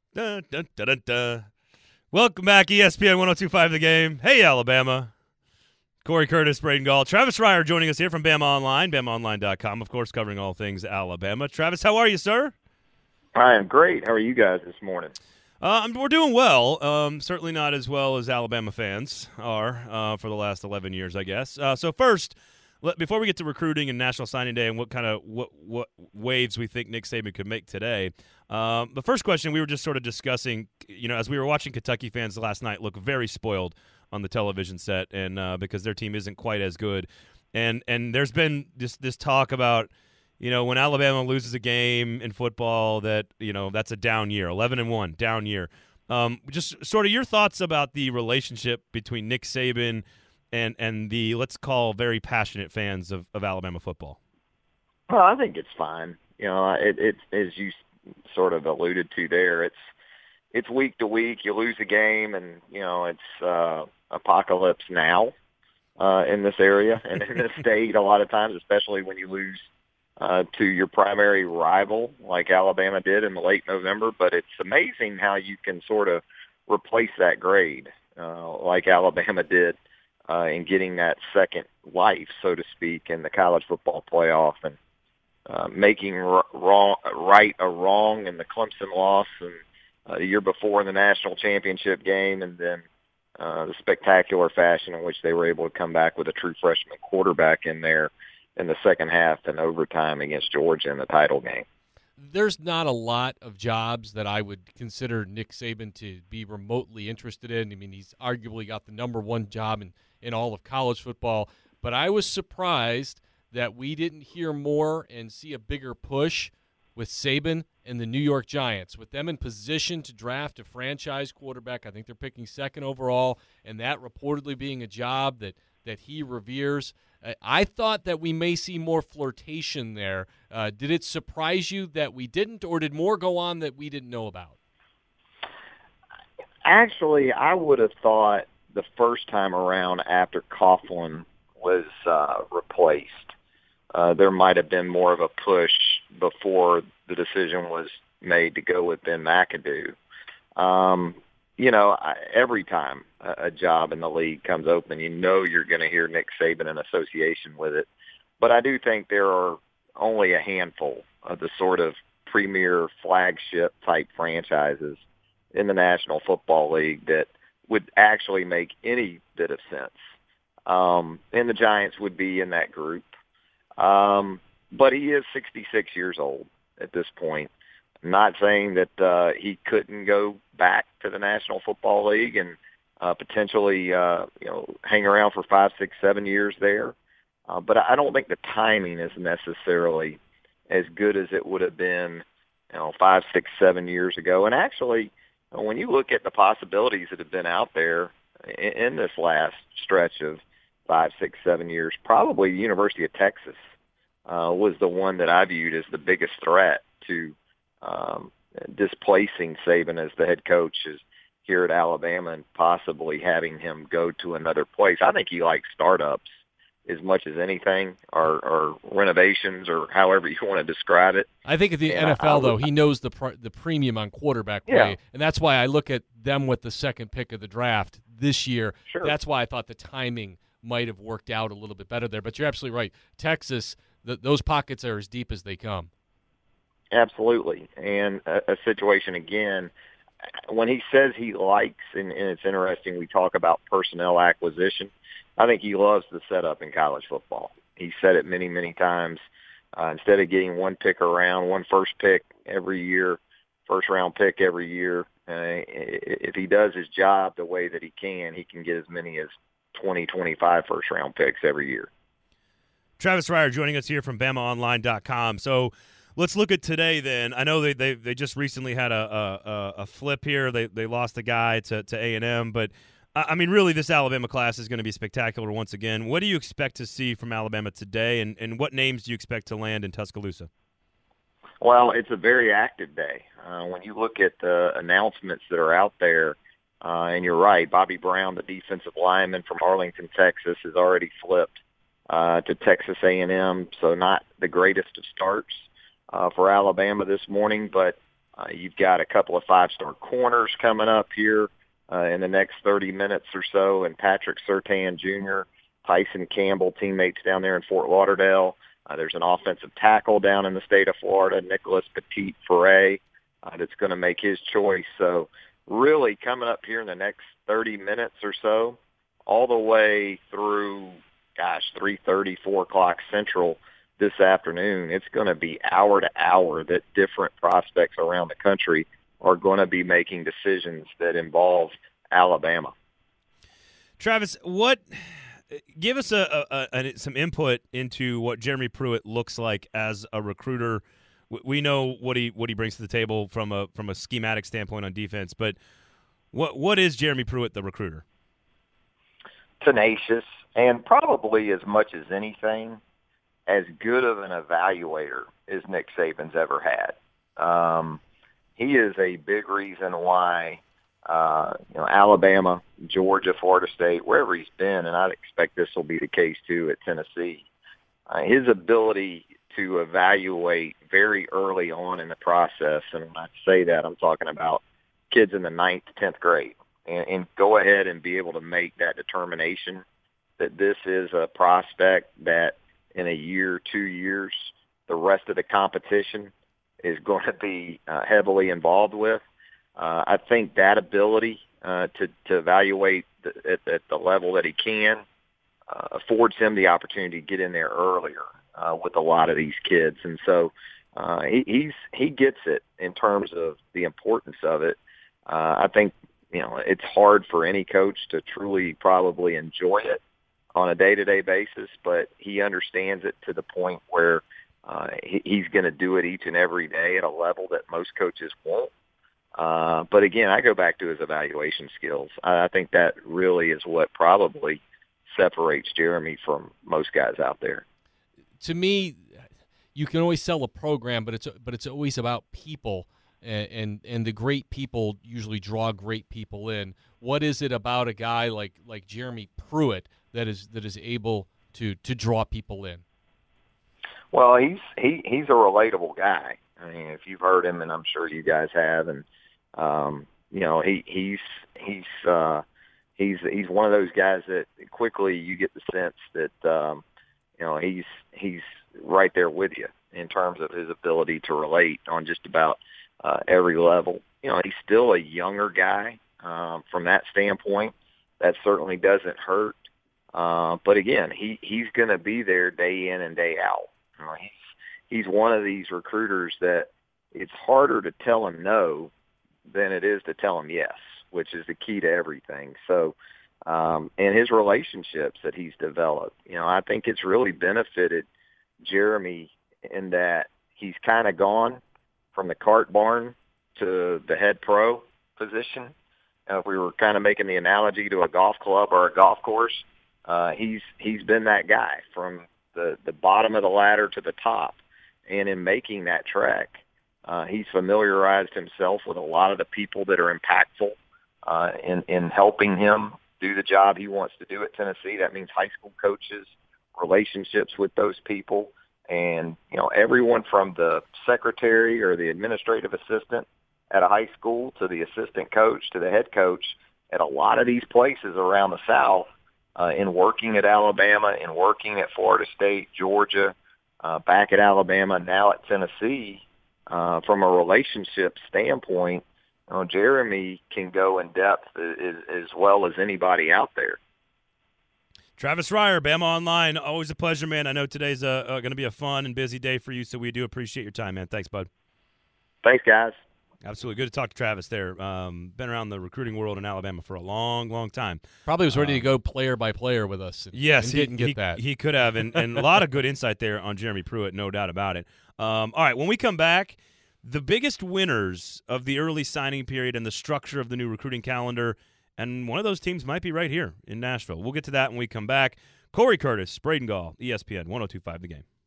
Dun, dun, dun, dun, dun. Welcome back, ESPN 102.5 The Game. Hey, Alabama. Corey Curtis, Braden Gall, Travis Reier joining us here from Bama Online, BamaOnline.com, of course, covering all things Alabama. Travis, how are you, sir? I am great. How are you guys this morning? We're doing well. Certainly not as well as Alabama fans are for the last 11 years, I guess. So first, before we get to recruiting and National Signing Day and what waves we think Nick Saban could make today, the first question we were just sort of discussing, as we were watching Kentucky fans last night look very spoiled on the television set, and because their team isn't quite as good, and there's been this talk about when Alabama loses a game in football that that's a down year, 11-1 down year. Just sort of your thoughts about the relationship between Nick Saban and the, let's call, very passionate fans of Alabama football. Well, I think it's fine. It's as you sort of alluded to there. It's week to week. You lose a game, and it's apocalypse now in this area and in this state. A lot of times, especially when you lose to your primary rival, like Alabama did in the late November. But it's amazing how you can sort of replace that grade, like Alabama did. In getting that second life, so to speak, in the college football playoff, and making right a wrong in the Clemson loss, and the year before in the national championship game, and then the spectacular fashion in which they were able to come back with a true freshman quarterback in there in the second half and overtime against Georgia in the title game. There's not a lot of jobs that I would consider Nick Saban to be remotely interested in. I mean, he's arguably got the number one job in all of college football. But I was surprised that we didn't hear more and see a bigger push with Saban and the New York Giants. With them in position to draft a franchise quarterback, I think they're picking second overall, and that reportedly being a job that he reveres. I thought that we may see more flirtation there. Did it surprise you that we didn't, or did more go on that we didn't know about? Actually, I would have thought the first time around after Coughlin was replaced, there might have been more of a push before the decision was made to go with Ben McAdoo. Every time a job in the league comes open, you're going to hear Nick Saban in association with it. But I do think there are only a handful of the sort of premier flagship type franchises in the National Football League that would actually make any bit of sense. And the Giants would be in that group. But he is 66 years old at this point. I'm not saying that he couldn't go back to the National Football League and potentially hang around for 5, 6, 7 years there. But I don't think the timing is necessarily as good as it would have been 5, 6, 7 years ago. And actually, when you look at the possibilities that have been out there in this last stretch of 5, 6, 7 years, probably the University of Texas was the one that I viewed as the biggest threat to displacing Saban as the head coach here at Alabama and possibly having him go to another place. I think he likes startups as much as anything, or renovations, or however you want to describe it. I think at the NFL, though, he knows the premium on quarterback play, and that's why I look at them with the second pick of the draft this year. Sure. That's why I thought the timing might have worked out a little bit better there. But you're absolutely right. Texas, those pockets are as deep as they come. Absolutely. And a situation, again, when he says he likes, and it's interesting, we talk about personnel acquisition, I think he loves the setup in college football. He said it many, many times. Instead of getting one pick around, one first pick every year, first-round pick every year, if he does his job the way that he can get as many as 20, 25 first-round picks every year. Travis Reier joining us here from BamaOnline.com. So let's look at today then. I know they just recently had a flip here. They lost a guy to A&M, but I mean, really, this Alabama class is going to be spectacular once again. What do you expect to see from Alabama today, and what names do you expect to land in Tuscaloosa? Well, it's a very active day. When you look at the announcements that are out there, and you're right, Bobby Brown, the defensive lineman from Arlington, Texas, has already flipped to Texas A&M, so not the greatest of starts for Alabama this morning, but You've got a couple of five-star corners coming up here in the next 30 minutes or so, and Patrick Surtain Jr., Tyson Campbell, teammates down there in Fort Lauderdale. There's an offensive tackle down in the state of Florida, Nicholas Petit-Foray, that's going to make his choice. So really coming up here in the next 30 minutes or so, all the way through, 3:30, 4 o'clock Central this afternoon, it's going to be hour to hour that different prospects around the country are going to be making decisions that involve Alabama. Travis, give us some input into what Jeremy Pruitt looks like as a recruiter. We know what he brings to the table from a schematic standpoint on defense, but what is Jeremy Pruitt, the recruiter? Tenacious, and probably as much as anything, as good of an evaluator as Nick Saban's ever had. He is a big reason why Alabama, Georgia, Florida State, wherever he's been, and I'd expect this will be the case too at Tennessee, his ability to evaluate very early on in the process, and when I say that, I'm talking about kids in the 9th, 10th grade, and go ahead and be able to make that determination that this is a prospect that in a year, 2 years, the rest of the competition is going to be heavily involved with. I think that ability to evaluate at the level that he can affords him the opportunity to get in there earlier with a lot of these kids. And so he gets it in terms of the importance of it. I think, it's hard for any coach to truly probably enjoy it on a day-to-day basis, but he understands it to the point where he's going to do it each and every day at a level that most coaches won't. But again, I go back to his evaluation skills. I think that really is what probably separates Jeremy from most guys out there. To me, you can always sell a program, but it's always about people, and the great people usually draw great people in. What is it about a guy like Jeremy Pruitt that is able to draw people in? Well, he's a relatable guy. I mean, if you've heard him, and I'm sure you guys have, and he's one of those guys that quickly you get the sense that he's right there with you in terms of his ability to relate on just about every level. He's still a younger guy from that standpoint. That certainly doesn't hurt. But again, he's going to be there day in and day out. He's one of these recruiters that it's harder to tell him no than it is to tell him yes, which is the key to everything. So, and his relationships that he's developed, I think it's really benefited Jeremy in that he's kind of gone from the cart barn to the head pro position. If we were kind of making the analogy to a golf club or a golf course, he's been that guy from the bottom of the ladder to the top. And in making that trek, he's familiarized himself with a lot of the people that are impactful in helping him do the job he wants to do at Tennessee. That means high school coaches, relationships with those people, and everyone from the secretary or the administrative assistant at a high school to the assistant coach to the head coach at a lot of these places around the South, in working at Alabama, in working at Florida State, Georgia, back at Alabama, now at Tennessee. From a relationship standpoint, Jeremy can go in depth as well as anybody out there. Travis Reier, Bama Online, always a pleasure, man. I know today's going to be a fun and busy day for you, so we do appreciate your time, man. Thanks, bud. Thanks, guys. Absolutely. Good to talk to Travis there. Been around the recruiting world in Alabama for a long, long time. Probably was ready to go player by player with us. Yes, and didn't get that. He could have, and a lot of good insight there on Jeremy Pruitt, no doubt about it. All right, when we come back, the biggest winners of the early signing period and the structure of the new recruiting calendar, and one of those teams might be right here in Nashville. We'll get to that when we come back. Corey Curtis, Braden Gall, ESPN 102.5 The Game.